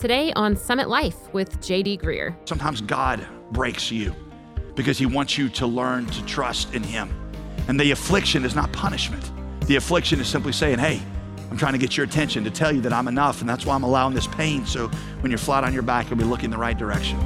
Today on Summit Life with J.D. Greear. Sometimes God breaks you because he wants you to learn to trust in him. And the affliction is not punishment. The affliction is simply saying, hey, I'm trying to get your attention to tell you that I'm enough, and that's why I'm allowing this pain, so when you're flat on your back, you'll be looking the right direction.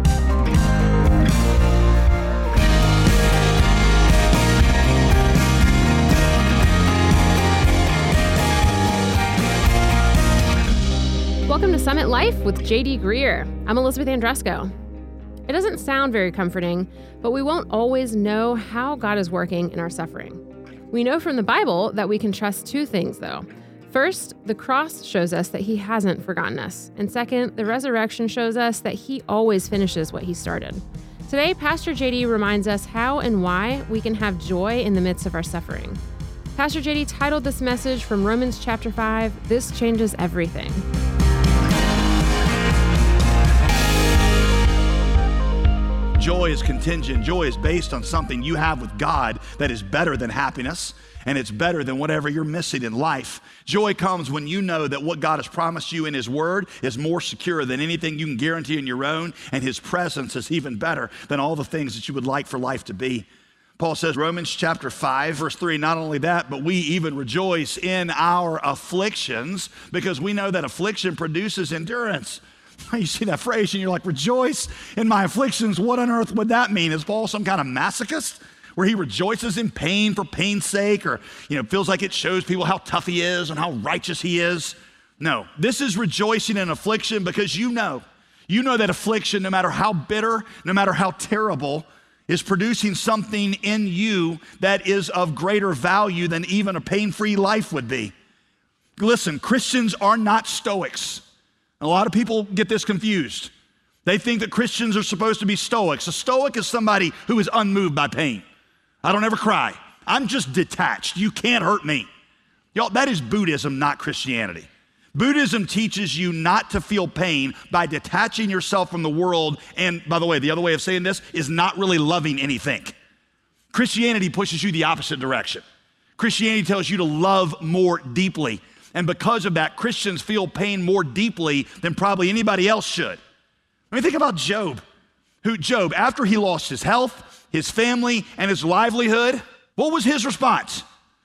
Welcome to Summit Life with J.D. Greear. I'm Elizabeth Andresco. It doesn't sound very comforting, but we won't always know how God is working in our suffering. We know from the Bible that we can trust two things, though. First, the cross shows us that he hasn't forgotten us. And second, the resurrection shows us that he always finishes what he started. Today, Pastor J.D. reminds us how and why we can have joy in the midst of our suffering. Pastor J.D. titled this message from Romans chapter 5, This Changes Everything. Joy is contingent. Joy is based on something you have with God that is better than happiness, and it's better than whatever you're missing in life. Joy comes when you know that what God has promised you in his word is more secure than anything you can guarantee on your own, and his presence is even better than all the things that you would like for life to be. Paul says, Romans chapter 5, verse 3, not only that, but we even rejoice in our afflictions because we know that affliction produces endurance. You see that phrase and you're like, rejoice in my afflictions. What on earth would that mean? Is Paul some kind of masochist where he rejoices in pain for pain's sake, or feels like it shows people how tough he is and how righteous he is? No, this is rejoicing in affliction because you know that affliction, no matter how bitter, no matter how terrible, is producing something in you that is of greater value than even a pain-free life would be. Listen, Christians are not stoics. A lot of people get this confused. They think that Christians are supposed to be stoics. A stoic is somebody who is unmoved by pain. I don't ever cry. I'm just detached. You can't hurt me. Y'all, that is Buddhism, not Christianity. Buddhism teaches you not to feel pain by detaching yourself from the world. And by the way, the other way of saying this is not really loving anything. Christianity pushes you the opposite direction. Christianity tells you to love more deeply. And because of that, Christians feel pain more deeply than probably anybody else should. I mean, think about Job. Job, after he lost his health, his family, and his livelihood, what was his response?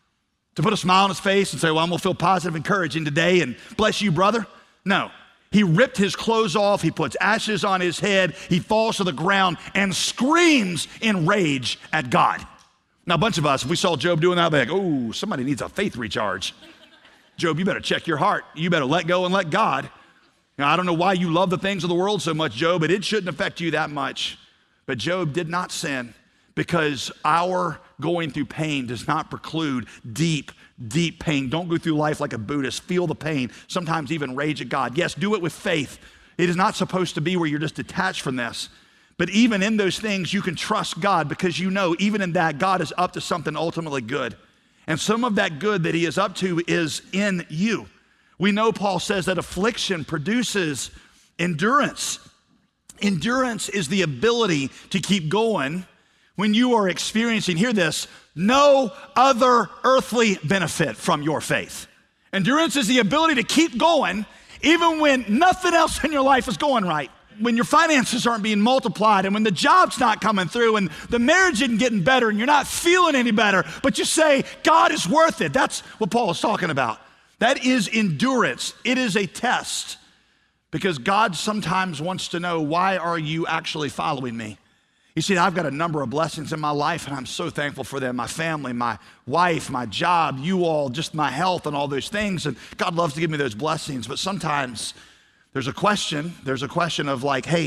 To put a smile on his face and say, well, I'm gonna feel positive and encouraging today and bless you, brother? No. He ripped his clothes off, he puts ashes on his head, he falls to the ground and screams in rage at God. Now, a bunch of us, if we saw Job doing that, we'd be like, oh, somebody needs a faith recharge. Job, you better check your heart. You better let go and let God. Now, I don't know why you love the things of the world so much, Job, but it shouldn't affect you that much. But Job did not sin because our going through pain does not preclude deep, deep pain. Don't go through life like a Buddhist. Feel the pain, sometimes even rage at God. Yes, do it with faith. It is not supposed to be where you're just detached from this. But even in those things, you can trust God because you know even in that, God is up to something ultimately good. And some of that good that he is up to is in you. We know Paul says that affliction produces endurance. Endurance is the ability to keep going when you are experiencing, hear this, no other earthly benefit from your faith. Endurance is the ability to keep going even when nothing else in your life is going right. When your finances aren't being multiplied and when the job's not coming through and the marriage isn't getting better and you're not feeling any better, but you say, God is worth it. That's what Paul is talking about. That is endurance. It is a test because God sometimes wants to know, why are you actually following me? You see, I've got a number of blessings in my life and I'm so thankful for them. My family, my wife, my job, you all, just my health and all those things. And God loves to give me those blessings, but sometimes there's a question of like, hey,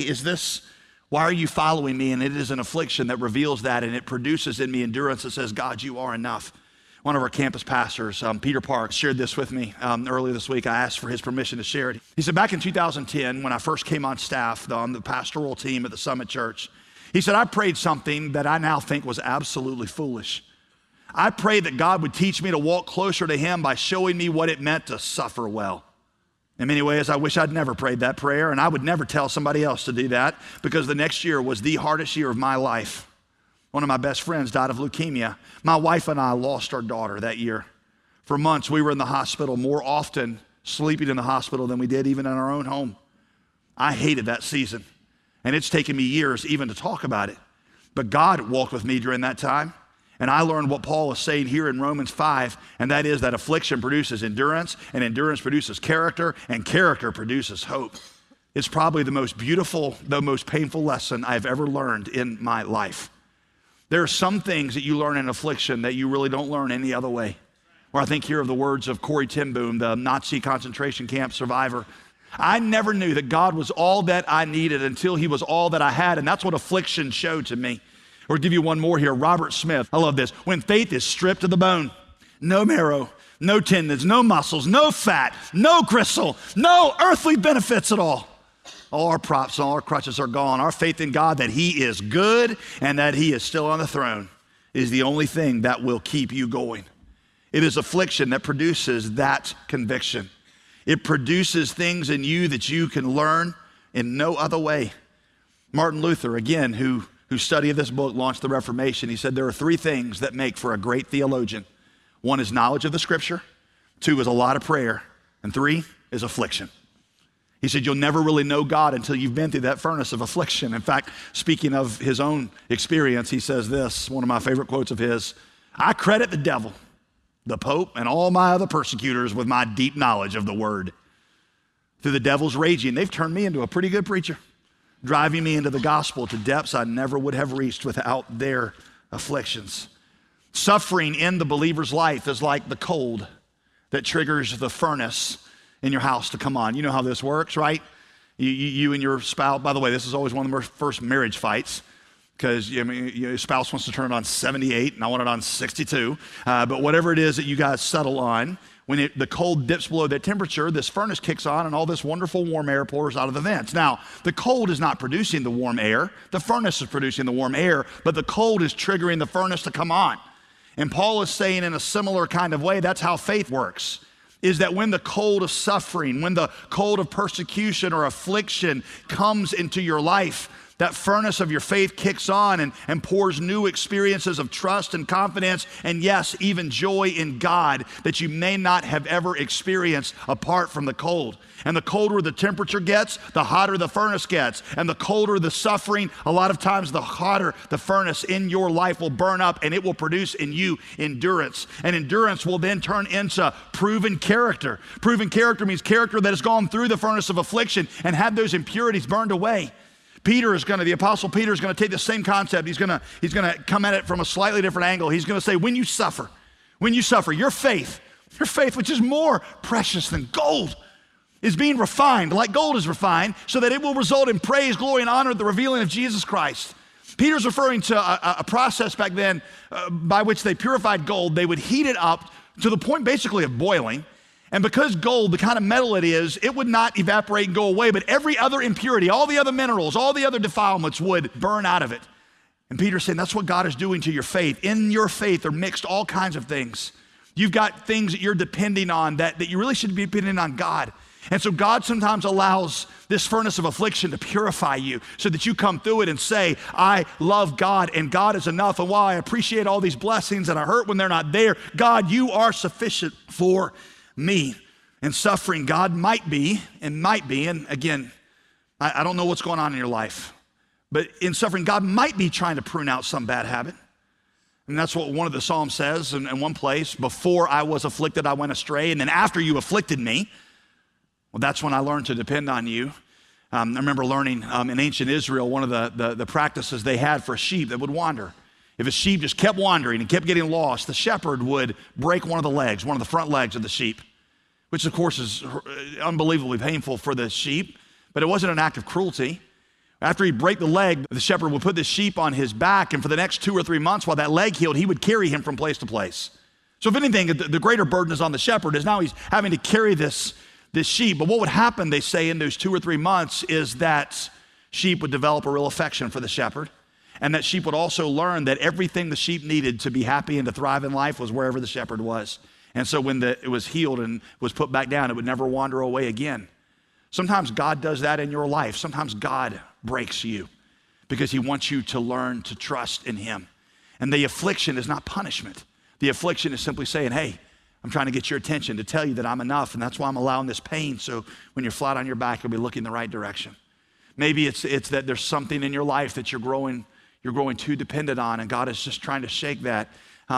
why are you following me? And it is an affliction that reveals that, and it produces in me endurance that says, God, you are enough. One of our campus pastors, Peter Parks, shared this with me earlier this week. I asked for his permission to share it. He said, back in 2010, when I first came on staff on the pastoral team at the Summit Church, he said, I prayed something that I now think was absolutely foolish. I prayed that God would teach me to walk closer to him by showing me what it meant to suffer well. In many ways, I wish I'd never prayed that prayer, and I would never tell somebody else to do that because the next year was the hardest year of my life. One of my best friends died of leukemia. My wife and I lost our daughter that year. For months, we were in the hospital more often, sleeping in the hospital than we did even in our own home. I hated that season. And it's taken me years even to talk about it. But God walked with me during that time. And I learned what Paul is saying here in Romans 5, and that is that affliction produces endurance, and endurance produces character, and character produces hope. It's probably the most beautiful, the most painful lesson I've ever learned in my life. There are some things that you learn in affliction that you really don't learn any other way. Or I think here of the words of Corrie ten Boom, the Nazi concentration camp survivor. I never knew that God was all that I needed until he was all that I had, and that's what affliction showed to me. Or give you one more here, Robert Smith. I love this. When faith is stripped to the bone, no marrow, no tendons, no muscles, no fat, no gristle, no earthly benefits at all. All our props, all our crutches are gone. Our faith in God that he is good and that he is still on the throne is the only thing that will keep you going. It is affliction that produces that conviction. It produces things in you that you can learn in no other way. Martin Luther, again, who studied this book, launched the Reformation. He said there are three things that make for a great theologian. One is knowledge of the scripture. Two is a lot of prayer. And three is affliction. He said you'll never really know God until you've been through that furnace of affliction. In fact, speaking of his own experience, he says this, one of my favorite quotes of his, I credit the devil, the Pope, and all my other persecutors with my deep knowledge of the word. Through the devil's raging, they've turned me into a pretty good preacher, driving me into the gospel to depths I never would have reached without their afflictions. Suffering in the believer's life is like the cold that triggers the furnace in your house to come on. You know how this works, right? You and your spouse, by the way, this is always one of the first marriage fights because your spouse wants to turn it on 78 and I want it on 62. But whatever it is that you guys settle on, when the cold dips below that temperature, this furnace kicks on and all this wonderful warm air pours out of the vents. Now, the cold is not producing the warm air. The furnace is producing the warm air, but the cold is triggering the furnace to come on. And Paul is saying in a similar kind of way, that's how faith works, is that when the cold of suffering, when the cold of persecution or affliction comes into your life, that furnace of your faith kicks on and pours new experiences of trust and confidence, and yes, even joy in God that you may not have ever experienced apart from the cold. And the colder the temperature gets, the hotter the furnace gets. And the colder the suffering, a lot of times the hotter the furnace in your life will burn up, and it will produce in you endurance. And endurance will then turn into proven character. Proven character means character that has gone through the furnace of affliction and had those impurities burned away. The Apostle Peter is going to take the same concept. He's going to come at it from a slightly different angle. He's going to say, when you suffer, your faith, which is more precious than gold, is being refined like gold is refined so that it will result in praise, glory, and honor at the revealing of Jesus Christ. Peter's referring to a process back then by which they purified gold. They would heat it up to the point basically of boiling. And because gold, the kind of metal it is, it would not evaporate and go away, but every other impurity, all the other minerals, all the other defilements would burn out of it. And Peter's saying that's what God is doing to your faith. In your faith are mixed all kinds of things. You've got things that you're depending on that you really should be depending on God. And so God sometimes allows this furnace of affliction to purify you so that you come through it and say, I love God and God is enough. And while I appreciate all these blessings and I hurt when they're not there, God, you are sufficient for me. And suffering, God might be, and again, I don't know what's going on in your life, but in suffering, God might be trying to prune out some bad habit. And that's what one of the Psalms says in one place, before I was afflicted, I went astray, and then after you afflicted me, well, that's when I learned to depend on you. I remember learning in ancient Israel, one of the practices they had for a sheep that would wander. If a sheep just kept wandering and kept getting lost, the shepherd would break one of the front legs of the sheep, which of course is unbelievably painful for the sheep, but it wasn't an act of cruelty. After he'd break the leg, the shepherd would put the sheep on his back, and for the next 2 or 3 months while that leg healed, he would carry him from place to place. So if anything, the greater burden is on the shepherd, is now he's having to carry this sheep. But what would happen, they say, in those 2 or 3 months is that sheep would develop a real affection for the shepherd. And that sheep would also learn that everything the sheep needed to be happy and to thrive in life was wherever the shepherd was. And so when it was healed and was put back down, it would never wander away again. Sometimes God does that in your life. Sometimes God breaks you because he wants you to learn to trust in him. And the affliction is not punishment. The affliction is simply saying, hey, I'm trying to get your attention to tell you that I'm enough, and that's why I'm allowing this pain. So when you're flat on your back, you'll be looking the right direction. Maybe it's that there's something in your life that you're growing too dependent on, and God is just trying to shake that.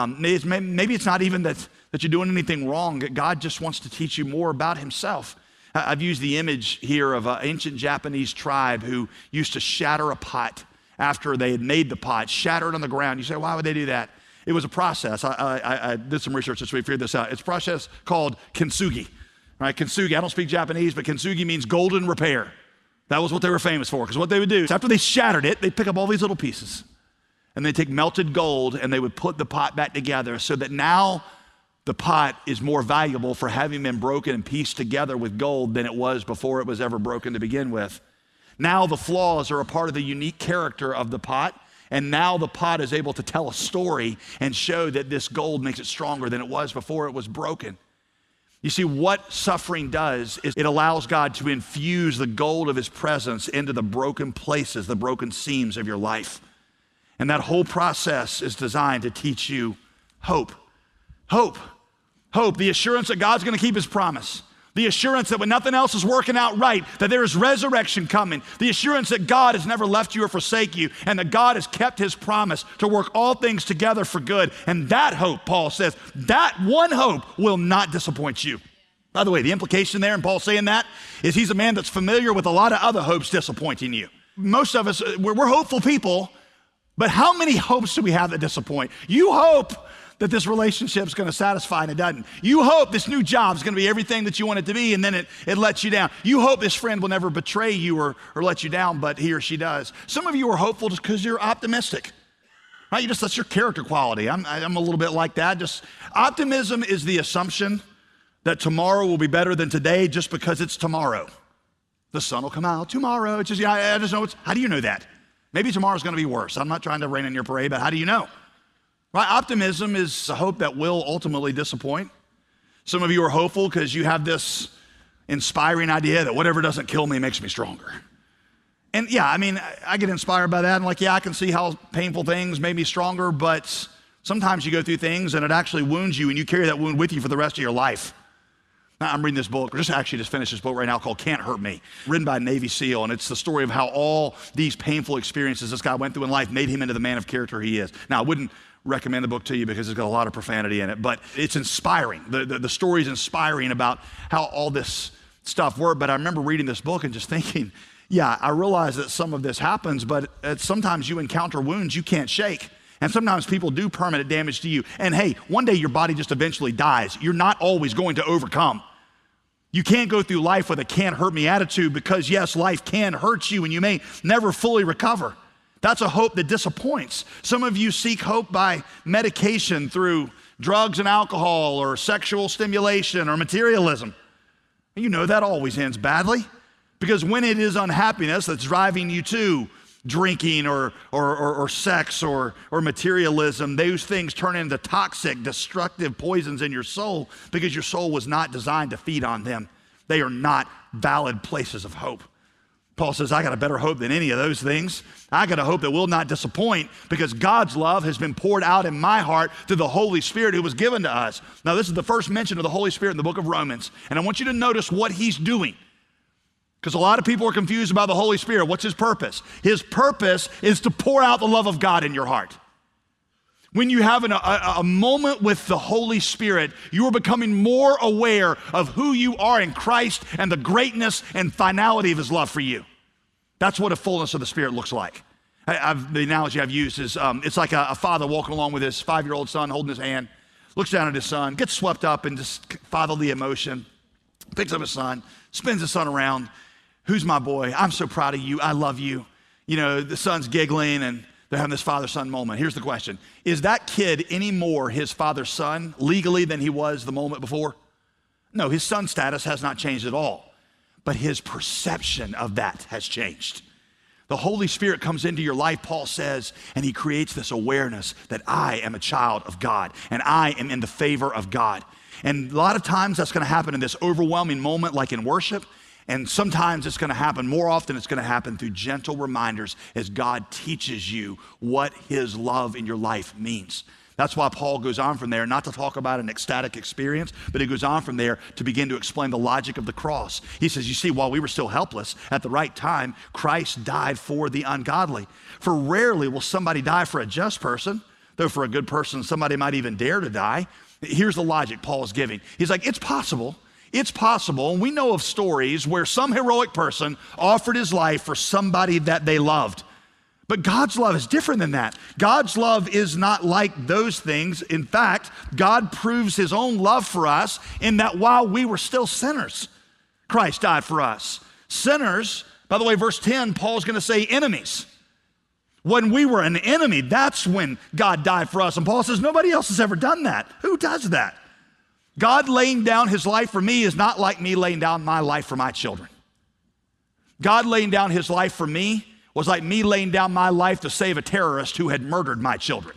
Maybe it's not even that you're doing anything wrong. God just wants to teach you more about himself. I've used the image here of an ancient Japanese tribe who used to shatter a pot after they had made the pot, shatter it on the ground. You say, why would they do that? It was a process. I did some research this week, figured this out. It's a process called kintsugi. Right? Kintsugi, I don't speak Japanese, but kintsugi means golden repair. That was what they were famous for, because what they would do is after they shattered it, they'd pick up all these little pieces, and they'd take melted gold, and they would put the pot back together so that now the pot is more valuable for having been broken and pieced together with gold than it was before it was ever broken to begin with. Now the flaws are a part of the unique character of the pot, and now the pot is able to tell a story and show that this gold makes it stronger than it was before it was broken. You see, what suffering does is it allows God to infuse the gold of his presence into the broken places, the broken seams of your life. And that whole process is designed to teach you hope. Hope. Hope, the assurance that God's gonna keep his promise. The assurance that when nothing else is working out right, that there is resurrection coming. The assurance that God has never left you or forsake you, and that God has kept his promise to work all things together for good. And that hope, Paul says, that one hope will not disappoint you. By the way, the implication there in Paul saying that is he's a man that's familiar with a lot of other hopes disappointing you. Most of us, we're hopeful people, but how many hopes do we have that disappoint? You hope that this relationship is going to satisfy, and it doesn't. You hope this new job is going to be everything that you want it to be, and then it lets you down. You hope this friend will never betray you or let you down, but he or she does. Some of you are hopeful just because you're optimistic. Right? That's your character quality. I'm a little bit like that. Just optimism is the assumption that tomorrow will be better than today just because it's tomorrow. The sun will come out tomorrow. It's just, I just know how do you know that? Maybe tomorrow's going to be worse. I'm not trying to rain on your parade, but how do you know? Right? Optimism is a hope that will ultimately disappoint. Some of you are hopeful because you have this inspiring idea that whatever doesn't kill me makes me stronger. And yeah, I mean, I get inspired by that. I'm like, yeah, I can see how painful things made me stronger, but sometimes you go through things and it actually wounds you, and you carry that wound with you for the rest of your life. Now, I'm reading this book, just finished this book right now called Can't Hurt Me, written by a Navy SEAL, and it's the story of how all these painful experiences this guy went through in life made him into the man of character he is. Now, I wouldn't recommend the book to you because it's got a lot of profanity in it, but it's inspiring. The story is inspiring about how all this stuff worked. But I remember reading this book and just thinking, yeah, I realize that some of this happens, but sometimes you encounter wounds you can't shake. And sometimes people do permanent damage to you. And hey, one day your body just eventually dies. You're not always going to overcome. You can't go through life with a can't hurt me attitude because yes, life can hurt you and you may never fully recover. That's a hope that disappoints. Some of you seek hope by medication through drugs and alcohol or sexual stimulation or materialism. You know that always ends badly because when it is unhappiness that's driving you to drinking or sex or materialism, those things turn into toxic, destructive poisons in your soul because your soul was not designed to feed on them. They are not valid places of hope. Paul says, I got a better hope than any of those things. I got a hope that will not disappoint because God's love has been poured out in my heart through the Holy Spirit who was given to us. Now, this is the first mention of the Holy Spirit in the book of Romans, and I want you to notice what he's doing. Because a lot of people are confused about the Holy Spirit. What's his purpose? His purpose is to pour out the love of God in your heart. When you have a moment with the Holy Spirit, you are becoming more aware of who you are in Christ and the greatness and finality of his love for you. That's what a fullness of the Spirit looks like. The analogy I've used is it's like a father walking along with his 5-year-old son, holding his hand, looks down at his son, gets swept up in just fatherly emotion, picks up his son, spins his son around. Who's my boy? I'm so proud of you. I love you. You know, the son's giggling and they're having this father-son moment. Here's the question. Is that kid any more his father's son legally than he was the moment before? No, his son status has not changed at all, but his perception of that has changed. The Holy Spirit comes into your life, Paul says, and he creates this awareness that I am a child of God and I am in the favor of God. And a lot of times that's going to happen in this overwhelming moment like in worship. And sometimes it's going to happen, more often it's going to happen through gentle reminders as God teaches you what his love in your life means. That's why Paul goes on from there, not to talk about an ecstatic experience, but he goes on from there to begin to explain the logic of the cross. He says, you see, while we were still helpless, at the right time, Christ died for the ungodly. For rarely will somebody die for a just person, though for a good person, somebody might even dare to die. Here's the logic Paul is giving. He's like, it's possible, and we know of stories where some heroic person offered his life for somebody that they loved. But God's love is different than that. God's love is not like those things. In fact, God proves his own love for us in that while we were still sinners, Christ died for us. Sinners, by the way, verse 10, Paul's going to say enemies. When we were an enemy, that's when God died for us. And Paul says, nobody else has ever done that. Who does that? God laying down his life for me is not like me laying down my life for my children. God laying down his life for me was like me laying down my life to save a terrorist who had murdered my children.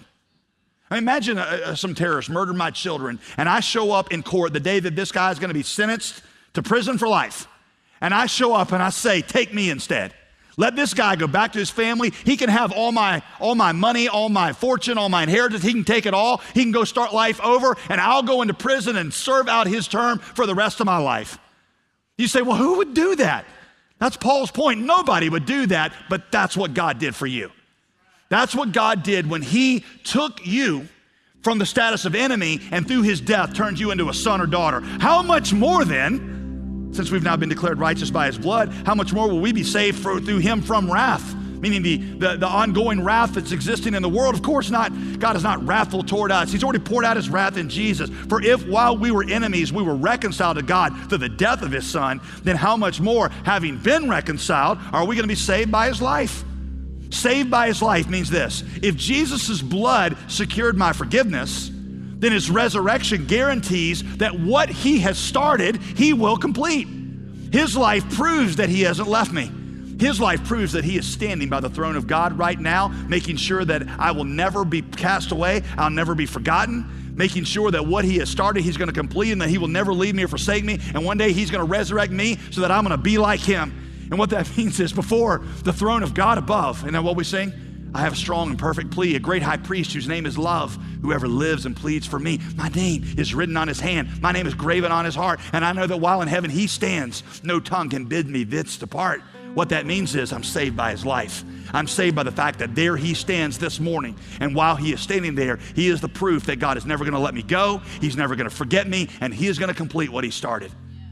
I mean, imagine some terrorist murdered my children, and I show up in court the day that this guy is going to be sentenced to prison for life. And I show up and I say, take me instead. Let this guy go back to his family. He can have all my money, all my fortune, all my inheritance. He can take it all. He can go start life over, and I'll go into prison and serve out his term for the rest of my life. You say, well, who would do that? That's Paul's point. Nobody would do that, but that's what God did for you. That's what God did when he took you from the status of enemy and through his death turned you into a son or daughter. How much more then, since we've now been declared righteous by his blood, how much more will we be saved through him from wrath? Meaning the ongoing wrath that's existing in the world. Of course not. God is not wrathful toward us. He's already poured out his wrath in Jesus. For if while we were enemies, we were reconciled to God through the death of his son, then how much more, having been reconciled, are we going to be saved by his life? Saved by his life means this: if Jesus' blood secured my forgiveness, then his resurrection guarantees that what he has started, he will complete. His life proves that he hasn't left me. His life proves that he is standing by the throne of God right now, making sure that I will never be cast away, I'll never be forgotten, making sure that what he has started, he's going to complete, and that he will never leave me or forsake me, and one day he's going to resurrect me so that I'm going to be like him. And what that means is before the throne of God above, and then what we sing? I have a strong and perfect plea, a great high priest whose name is love, whoever lives and pleads for me. My name is written on his hand. My name is graven on his heart. And I know that while in heaven he stands, no tongue can bid me thence depart. What that means is I'm saved by his life. I'm saved by the fact that there he stands this morning. And while he is standing there, he is the proof that God is never going to let me go. He's never going to forget me. And he is going to complete what he started.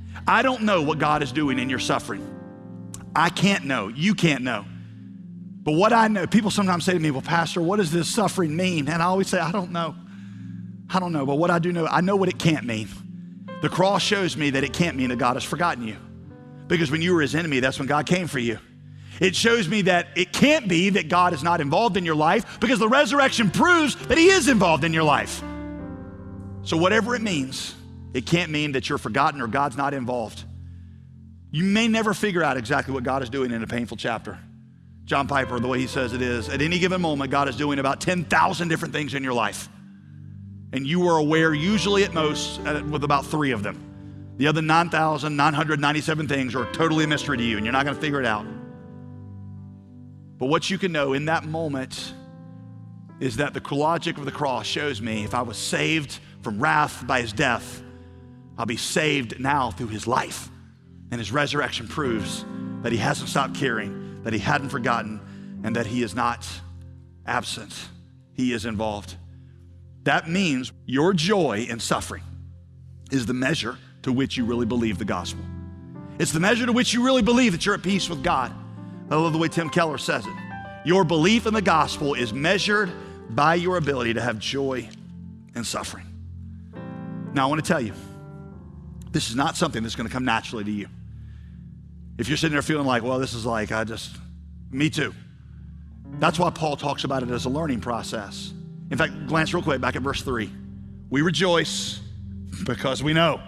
I don't know what God is doing in your suffering. I can't know. You can't know. But what I know, people sometimes say to me, well, Pastor, what does this suffering mean? And I always say, I don't know. I don't know. But what I do know, I know what it can't mean. The cross shows me that it can't mean that God has forgotten you. Because when you were his enemy, that's when God came for you. It shows me that it can't be that God is not involved in your life, because the resurrection proves that he is involved in your life. So whatever it means, it can't mean that you're forgotten or God's not involved. You may never figure out exactly what God is doing in a painful chapter. John Piper, the way he says it is, at any given moment, God is doing about 10,000 different things in your life. And you are aware, usually at most, with about 3 of them. The other 9,997 things are totally a mystery to you, and you're not going to figure it out. But what you can know in that moment is that the logic of the cross shows me if I was saved from wrath by his death, I'll be saved now through his life. And his resurrection proves that he hasn't stopped caring, that he hadn't forgotten, and that he is not absent. He is involved. That means your joy in suffering is the measure to which you really believe the gospel. It's the measure to which you really believe that you're at peace with God. I love the way Tim Keller says it. Your belief in the gospel is measured by your ability to have joy in suffering. Now, I want to tell you, this is not something that's going to come naturally to you. If you're sitting there feeling like, well, this is like, me too. That's why Paul talks about it as a learning process. In fact, glance real quick back at verse 3. We rejoice because we know.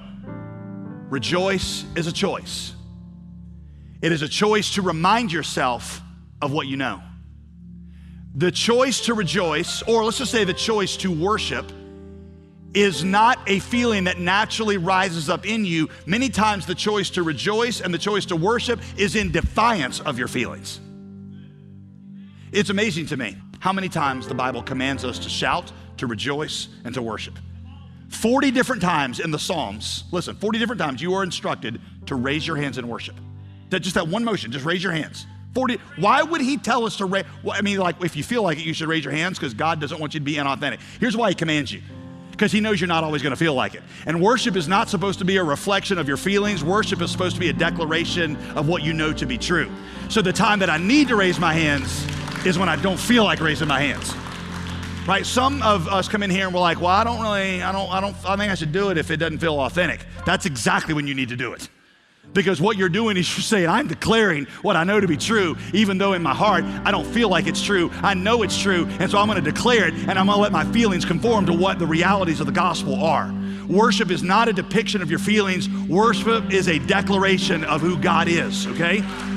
Rejoice is a choice. It is a choice to remind yourself of what you know. The choice to rejoice, or let's just say the choice to worship, is not a feeling that naturally rises up in you. Many times the choice to rejoice and the choice to worship is in defiance of your feelings. It's amazing to me how many times the Bible commands us to shout, to rejoice, and to worship. 40 different times in the Psalms, listen, 40 different times you are instructed to raise your hands in worship. Just that one motion, just raise your hands. 40. Why would he tell us to raise? Well, I mean, like, if you feel like it, you should raise your hands because God doesn't want you to be inauthentic. Here's why he commands you. Because he knows you're not always going to feel like it. And worship is not supposed to be a reflection of your feelings. Worship is supposed to be a declaration of what you know to be true. So the time that I need to raise my hands is when I don't feel like raising my hands. Right? Some of us come in here and we're like, well, I think I should do it if it doesn't feel authentic. That's exactly when you need to do it. Because what you're doing is you're saying, I'm declaring what I know to be true, even though in my heart, I don't feel like it's true. I know it's true, and so I'm gonna declare it, and I'm gonna let my feelings conform to what the realities of the gospel are. Worship is not a depiction of your feelings. Worship is a declaration of who God is, okay?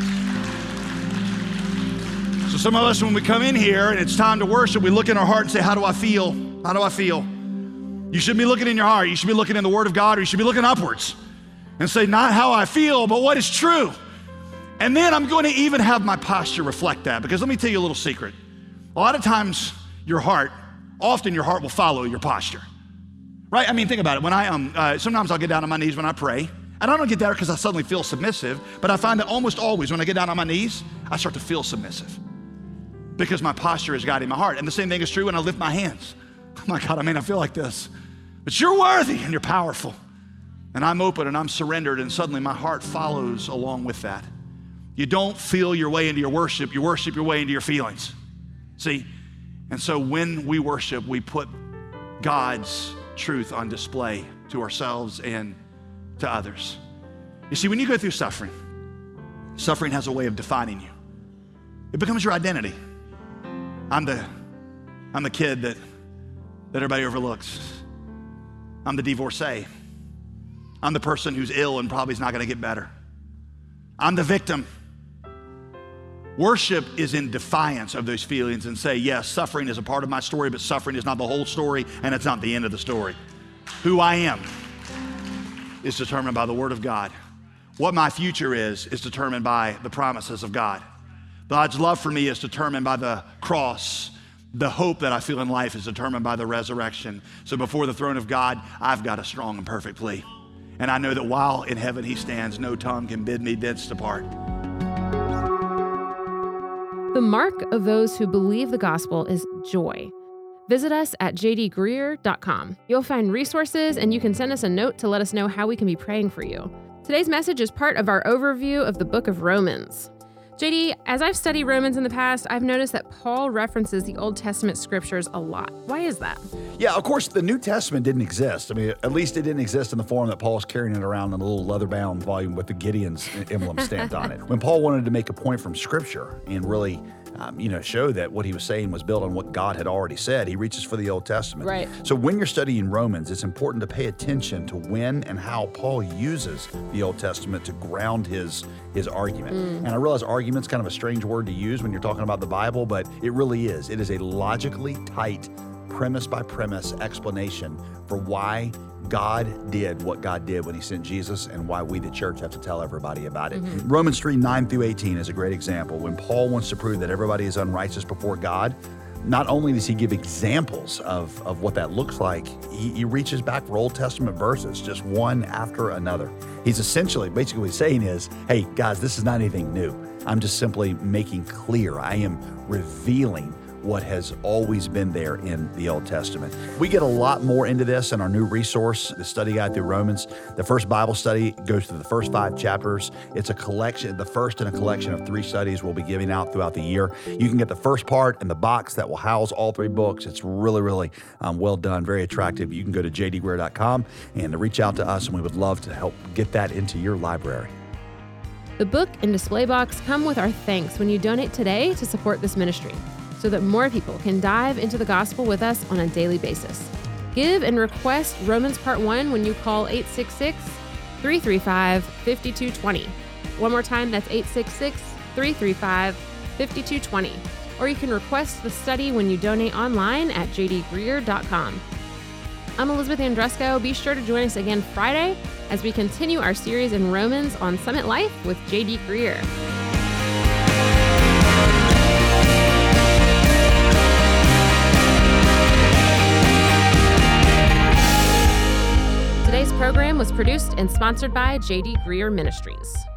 So some of us, when we come in here and it's time to worship, we look in our heart and say, how do I feel? How do I feel? You shouldn't be looking in your heart. You should be looking in the Word of God, or you should be looking upwards and say, not how I feel, but what is true. And then I'm going to even have my posture reflect that, because let me tell you a little secret. A lot of times often your heart will follow your posture, right? I mean, think about it. When sometimes I'll get down on my knees when I pray, and I don't get there because I suddenly feel submissive, but I find that almost always when I get down on my knees, I start to feel submissive because my posture is guiding my heart. And the same thing is true when I lift my hands. Oh my God, I may not feel like this, but you're worthy and you're powerful. And I'm open and I'm surrendered, and suddenly my heart follows along with that. You don't feel your way into your worship, you worship your way into your feelings. See? And so when we worship, we put God's truth on display to ourselves and to others. You see, when you go through suffering has a way of defining you. It becomes your identity. I'm the kid that everybody overlooks. I'm the divorcee. I'm the person who's ill and probably is not going to get better. I'm the victim. Worship is in defiance of those feelings and say, yes, suffering is a part of my story, but suffering is not the whole story, and it's not the end of the story. Who I am is determined by the Word of God. What my future is determined by the promises of God. God's love for me is determined by the cross. The hope that I feel in life is determined by the resurrection. So before the throne of God, I've got a strong and perfect plea. And I know that while in heaven he stands, no tongue can bid me thence depart. The mark of those who believe the gospel is joy. Visit us at jdgreer.com. You'll find resources, and you can send us a note to let us know how we can be praying for you. Today's message is part of our overview of the book of Romans. JD, as I've studied Romans in the past, I've noticed that Paul references the Old Testament scriptures a lot. Why is that? Yeah, of course, the New Testament didn't exist. I mean, at least it didn't exist in the form that Paul's carrying it around in a little leather-bound volume with the Gideon's emblem stamped on it. When Paul wanted to make a point from Scripture and really show that what he was saying was built on what God had already said, he reaches for the Old Testament. Right. So when you're studying Romans, it's important to pay attention to when and how Paul uses the Old Testament to ground his argument. And I realize argument's kind of a strange word to use when you're talking about the Bible, but it really is. It is a logically tight, premise by premise explanation for why God did what God did when he sent Jesus, and why we, the church, have to tell everybody about it. Romans 3:9-18 is a great example. When Paul wants to prove that everybody is unrighteous before God, not only does he give examples of what that looks like, he reaches back for Old Testament verses, just one after another. He's basically what he's saying is, hey, guys, this is not anything new. I'm just simply making clear. I am revealing what has always been there in the Old Testament. We get a lot more into this in our new resource, the study guide through Romans. The first Bible study goes through the first 5 chapters. It's a collection, the first in a collection of 3 studies we'll be giving out throughout the year. You can get the first part in the box that will house all 3 books. It's really, really well done, very attractive. You can go to jdgreer.com and reach out to us, and we would love to help get that into your library. The book and display box come with our thanks when you donate today to support this ministry, so that more people can dive into the gospel with us on a daily basis. Give and request Romans Part 1 when you call 866-335-5220. One more time, that's 866-335-5220. Or you can request the study when you donate online at jdgreer.com. I'm Elizabeth Andresco. Be sure to join us again Friday as we continue our series in Romans on Summit Life with J.D. Greer. produced and sponsored by J.D. Greear Ministries.